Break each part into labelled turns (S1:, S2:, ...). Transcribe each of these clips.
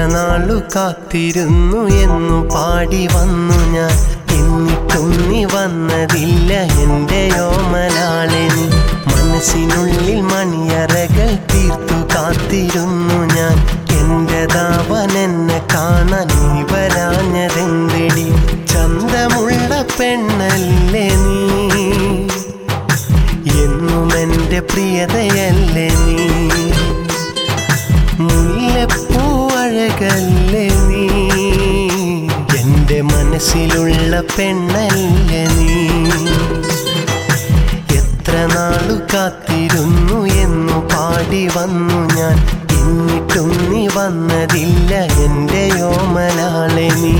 S1: നാളു കാത്തിരുന്നു എന്നു പാടി വന്നു ഞാൻ. എന്നിട്ടും നീ വന്നതില്ല എൻ്റെ ഓമലാളെ നീ. മനസ്സിനുള്ളിൽ മണിയറകൾ തീർത്തു കാത്തിരുന്നു ഞാൻ. എൻ്റെ ദാവൻ എന്നെ കാണാൻ നീ വരാഞ്ഞതെന്തെടി? ചന്തമുള്ള പെണ്ണല്ലേ നീ, എന്നും എൻ്റെ പ്രിയതയല്ലേ നീ. മുല്ലപ്പൂ അഴകല്ലേ നീ, എൻ്റെ മനസ്സിലുള്ള പെണ്ണല്ലേ നീ. എത്ര നാളു കാത്തിരുന്നു എന്നു പാടി വന്നു ഞാൻ. എന്നിട്ടും നീ വന്നതില്ല എൻ്റെ ഓമലാളെ നീ.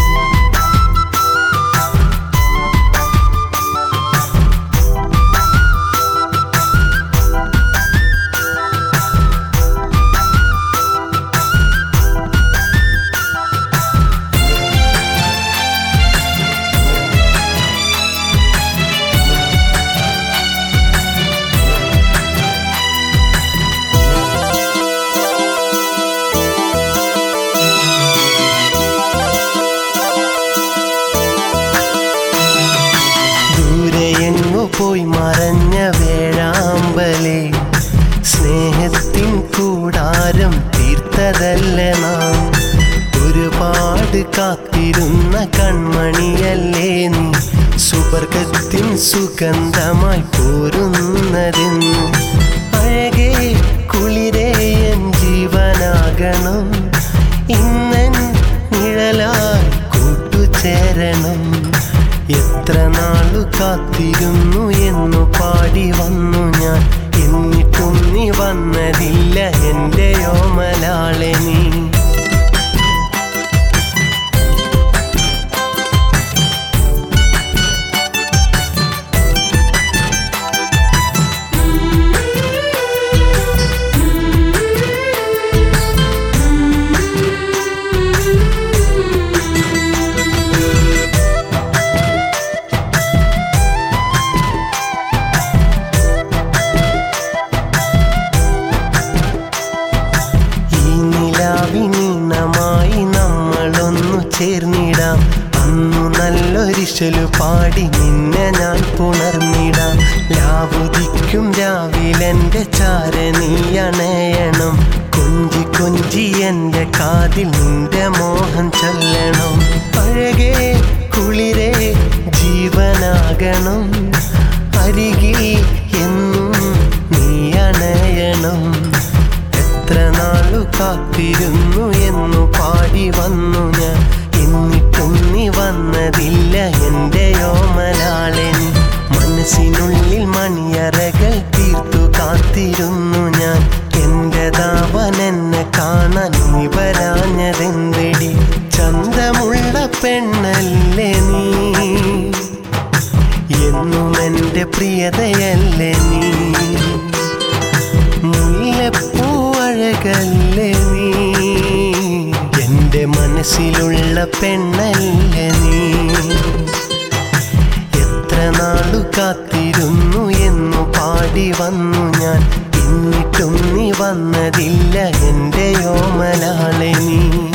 S1: പോയി മറഞ്ഞ വേഴാമ്പലേ, സ്നേഹത്തിൻ കൂടാരം തീർത്തതല്ല നാം. ഒരുപാട് കാത്തിരുന്ന കൺമണിയല്ലേ നീ, സുവർഗത്തിൻ സുഗന്ധമായി പോരുന്നതെന്ന്. അഴകേ കുളിരേ എൻ ജീവനാകണം, ഇന്നൻ നിഴലായി കൂട്ടുചേരണം. എത്ര നാളു കാത്തിരുന്നു എന്നു പാടി വന്നു ഞാൻ. എന്നിട്ടും നീ വന്നതില്ല എൻ്റെ ഓമലാളെ നീ. ീണമായി നമ്മളൊന്നു ചേർന്നിടാം. അന്നു നല്ലൊരിശലു പാടി നിന്നെ ഞാൻ പുണർന്നിടാം. ലാവുദിക്കും രാവിലെൻ്റെ ചാരനീയണയണം. കൊഞ്ചി കൊഞ്ചി എൻ്റെ കാതിൽ നിന്റെ മോഹം ചൊല്ലണം. അഴകേ കുളിരേ ജീവനാകണം, അരികിൽ എന്നും നീ അണയണം. എത്ര നാളു കാത്തിരുന്നു എന്നു പാടി വന്നു ഞാൻ. എന്നിട്ടും നീ വന്നതില്ല എൻ്റെ ഓമലാളെ നീ. മനസ്സിനുള്ളിൽ മണിയറകൾ തീർത്തു കാത്തിരുന്നു ഞാൻ. എൻ്റെ ദാവൻ എന്നെ കാണാൻ നീ വരാഞ്ഞതെന്തെടി? ചന്തമുള്ള പെണ്ണല്ലേ നീ, എന്നും എൻ്റെ പ്രിയതയല്ലേ നീ. മുല്ലപ്പൂ അഴകല്ലേ നീ, എൻ്റെ മനസ്സിലുള്ള പെണ്ണല്ലേ നീ. എത്ര നാളു കാത്തിരുന്നു എന്നു പാടി വന്നു ഞാൻ. എന്നിട്ടും നീ വന്നതില്ല എൻ്റെ ഓമലാളെ നീ.